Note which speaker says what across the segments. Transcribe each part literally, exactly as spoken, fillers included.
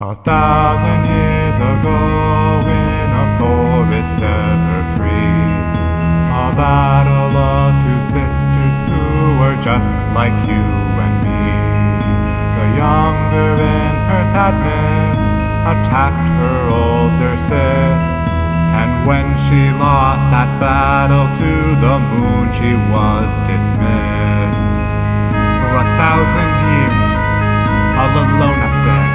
Speaker 1: A thousand years ago, in a forest ever free, a battle of two sisters who were just like you and me. The younger, in her sadness, attacked her older sis, and when she lost that battle to the moon, she was dismissed. For a thousand years, all alone up there,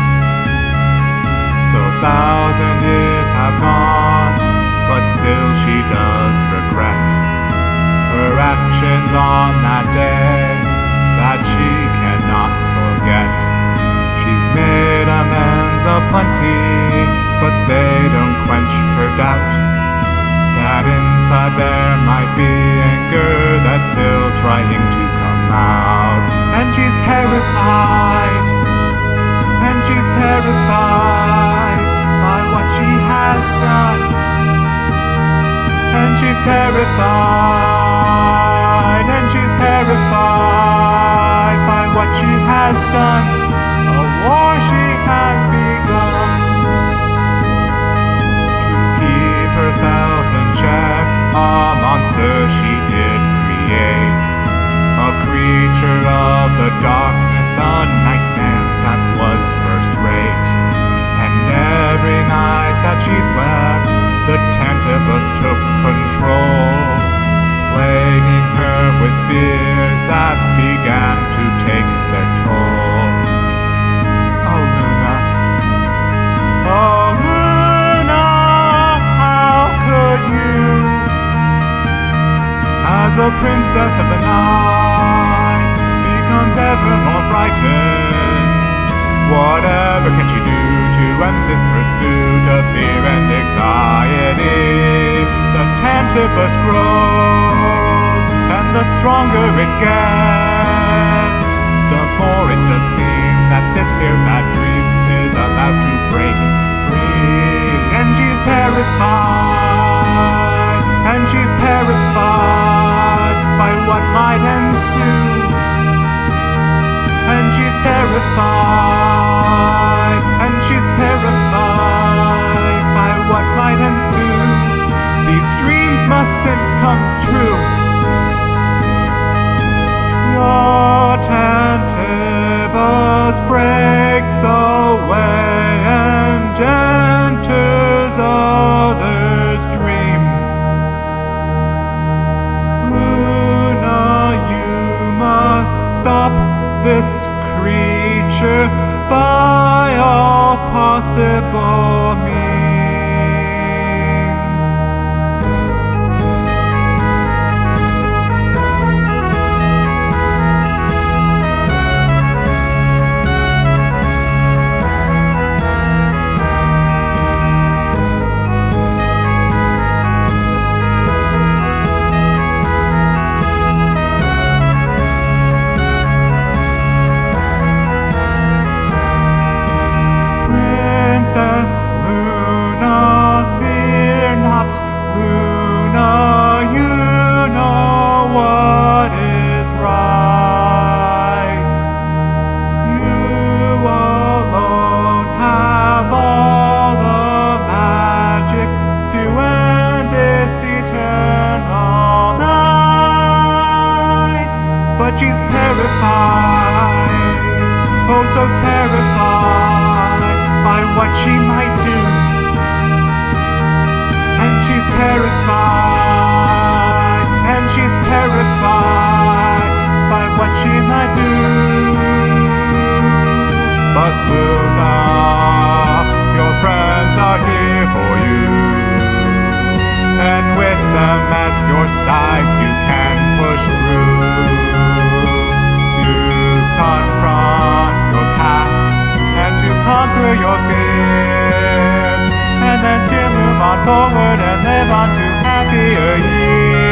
Speaker 1: those thousand years have gone, but still she does regret her actions on that day that she cannot forget. She's made amends aplenty, but they don't quench her doubt that inside there might be anger that's still trying to come out. And she's terrified, and she's terrified by what she has done. And she's terrified, and she's terrified by what she has done. A war she has begun. To keep herself in check, a monster she did create, a creature of the darkness, a nightmare that was first rate. And every night that she slept, the Tantibus took control, plaguing her with fears that began to take their toll. Oh Luna, oh Luna, how could you, as the princess of the night, becomes ever more frightened? Whatever can she do to end this pursuit of fear and anxiety? The Tantibus grows, and the stronger it gets, the more it does seem that this here bad dream is about to break free. And she's terrified, and she's terrified by what might ensue. And she's terrified, and she's terrified by what might ensue. These dreams mustn't come true. The Tantibus breaks away and enters others' dreams. Luna, you must stop this creature by all possible means. Princess Luna, fear not. Luna, you know what is right. You alone have all the magic to end this eternal night. But she's terrified, oh so terrified by what she might do. And she's terrified, and she's terrified by what she might do. But Luna, your friends are here for you, and with them at your side you can push through to confront your past and to conquer your fear, and then to move on forward and live on to happier years.